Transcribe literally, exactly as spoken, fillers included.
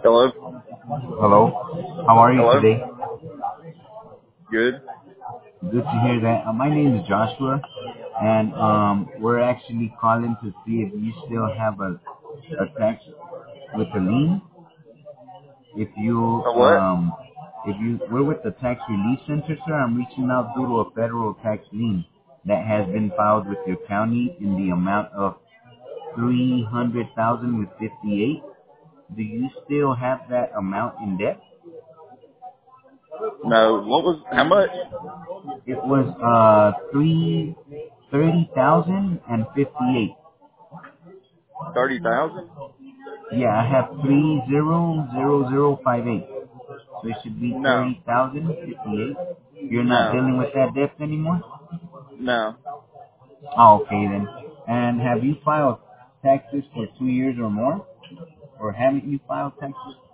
Hello? Hello. How are you Hello? today? Good? Good to hear that. Uh, my name is Joshua, and um, we're actually calling to see if you still have a, a tax with a lien. If you, A what? um, if you, we're with the Tax Relief Center, sir. I'm reaching out due to a federal tax lien that has been filed with your county in the amount of three hundred thousand with fifty-eight. Do you still have that amount in debt? No. What was, how much? It was uh three thirty thousand and fifty eight. thirty thousand? Yeah, I have three zero zero zero five eight. So it should be No. thirty thousand fifty eight. You're not No. dealing with that debt anymore? No. Oh, okay then. And have you filed taxes for two years or more? Or haven't you filed taxes?